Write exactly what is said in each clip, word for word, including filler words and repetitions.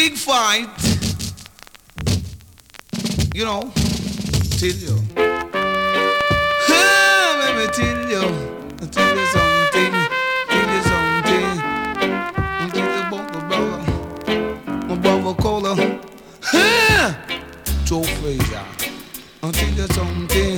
big fight, you know, tell you. Ah, let me tell you, tell you something, tell you something. Tell you about the brother, my brother Cola. Ah, Joe Frazier. I'll tell you something.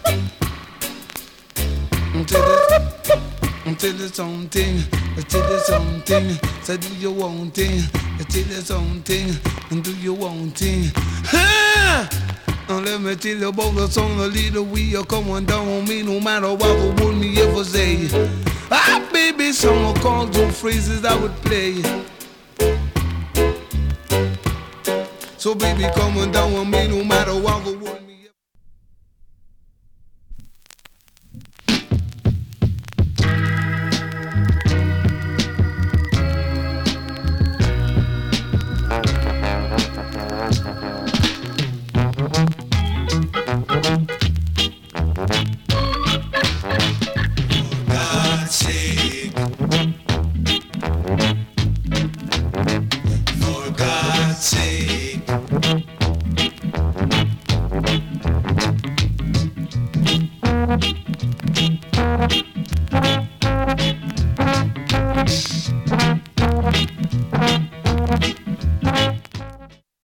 I'll tell you, I'll tell you something. I'll tell you something. Say, do you want it? I'll tell you something. And do you want it? Ah! Now let me tell you about the song, the leader we are coming down on me, no matter what the world me ever say. Ah, baby, some called some phrases I would play. So baby, coming down on me, no matter what the world me.